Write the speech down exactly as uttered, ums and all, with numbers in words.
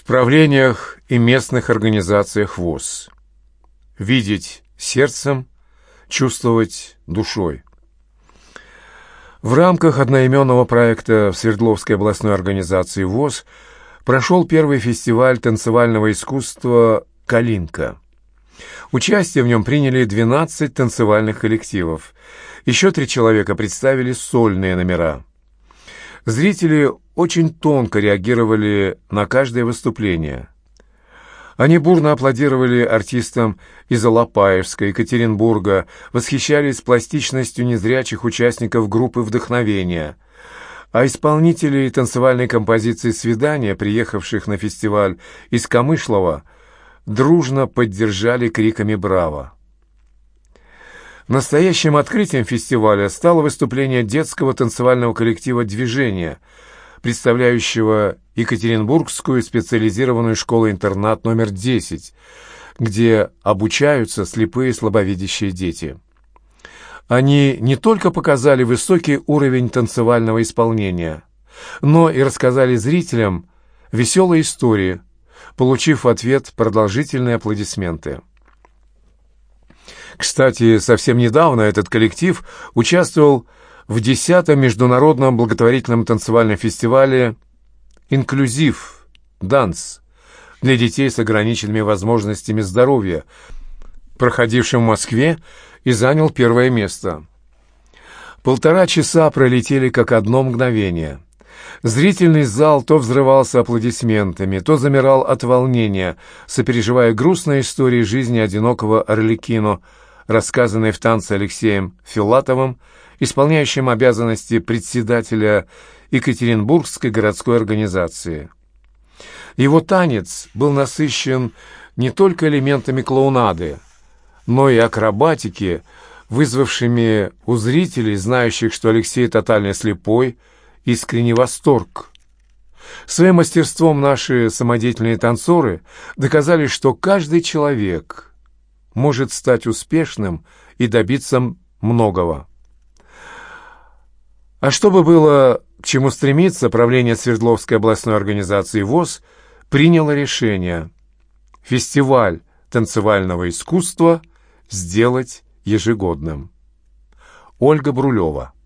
правлениях и местных организациях ВОС. Видеть сердцем, чувствовать душой. В рамках одноименного проекта в Свердловской областной организации ВОС прошел первый фестиваль танцевального искусства «Калинка». Участие в нем приняли двенадцать танцевальных коллективов. Еще три человека представили сольные номера. Зрители очень тонко реагировали на каждое выступление. Они бурно аплодировали артистам из Алапаевска, Екатеринбурга, восхищались пластичностью незрячих участников группы «Вдохновение», а исполнителей танцевальной композиции «Свидания», приехавших на фестиваль из Камышлова, дружно поддержали криками «Браво!». Настоящим открытием фестиваля стало выступление детского танцевального коллектива «Движение», представляющего Екатеринбургскую специализированную школу-интернат номер десять, где обучаются слепые и слабовидящие дети. Они не только показали высокий уровень танцевального исполнения, но и рассказали зрителям веселые истории, получив в ответ продолжительные аплодисменты. Кстати, совсем недавно этот коллектив участвовал в десятом международном благотворительном танцевальном фестивале «Инклюзив Данс» для детей с ограниченными возможностями здоровья, проходившем в Москве, и занял первое место. Полтора часа пролетели как одно мгновение. Зрительный зал то взрывался аплодисментами, то замирал от волнения, сопереживая грустные истории жизни одинокого Арлекино, рассказанные в танце Алексеем Филатовым, исполняющим обязанности председателя Екатеринбургской городской организации. Его танец был насыщен не только элементами клоунады, но и акробатики, вызвавшими у зрителей, знающих, что Алексей тотально слепой, искренний восторг. Своим мастерством наши самодеятельные танцоры доказали, что каждый человек может стать успешным и добиться многого. А чтобы было к чему стремиться, правление Свердловской областной организации ВОС приняло решение фестиваль танцевального искусства сделать ежегодным. Ольга Брулева.